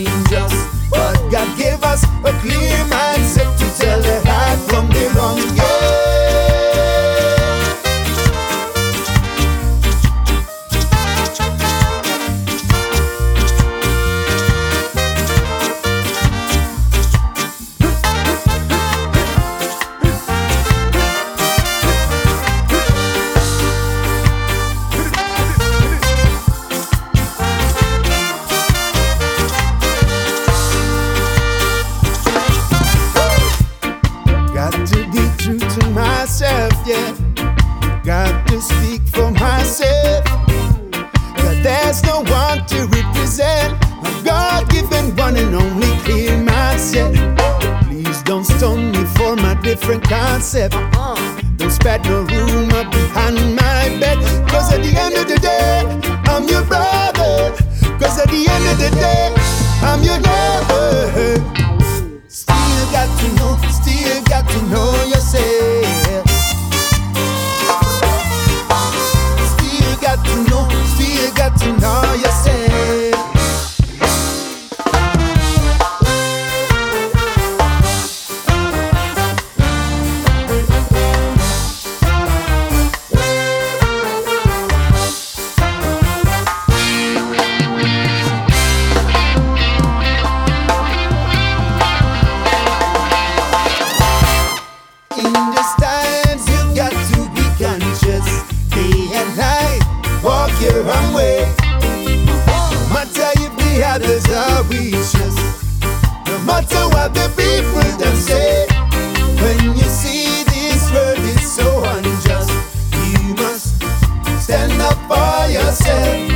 dangerous. But God gave us a clear mindset to tell the right from the wrong. Got to be true to myself, yeah. Got to speak for myself. Cause there's no one to represent a God-given one and only clear mindset. Please don't stone me for my different concept. Don't spread no rumor behind my back. Cause at the end of the day, I'm your brother. Cause at the end of the day, I'm your lover. Still got to know yourself. Still got to know yourself. In these times, you got to be conscious. Day and night, walk your own way. No matter if the others are vicious, no matter what the people them say. When you see this world is so unjust, you must stand up for yourself.